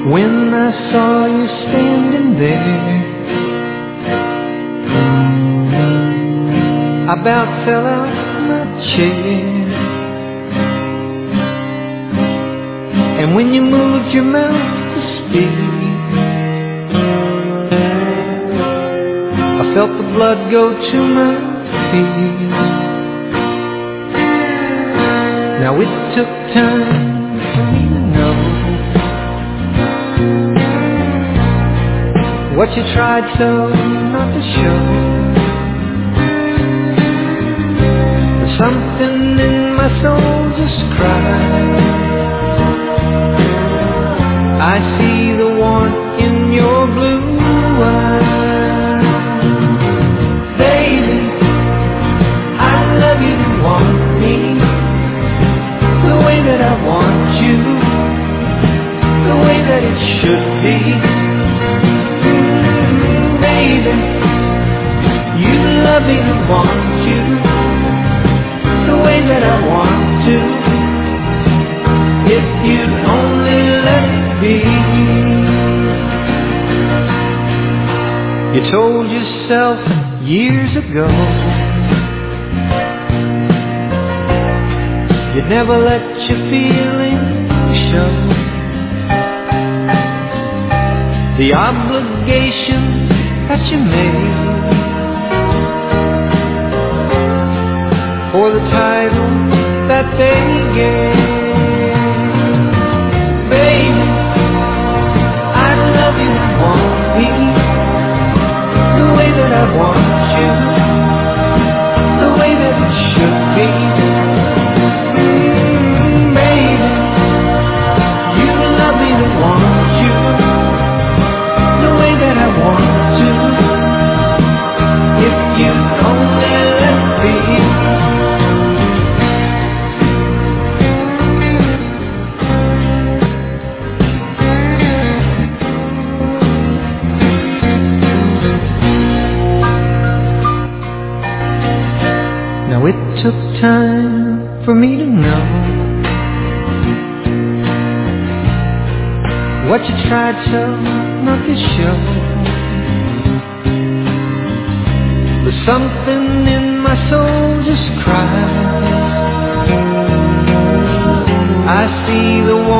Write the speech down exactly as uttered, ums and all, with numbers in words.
When I saw you standing there, I about fell out my chair. And when you moved your mouth to speak, I felt the blood go to my feet. Now it took time for me to know what you tried so not to show. But something in my soul just cried. I see the warmth in your blue eyes. Baby, I love you to want me the way that I want you, the way that it should be. Mm, baby, you love me to want you the way that I want to. If you'd only let me. You told yourself years ago you'd never let your feelings show. The obligation that you made for the title that they gave. Baby, I love you and want me the way that I want you, the way that it should be. Mm, baby, you love me to want you the way that I want to. If you only let me. Now it took time for me to know what you tried so not to show. But something in my soul just cried. I see the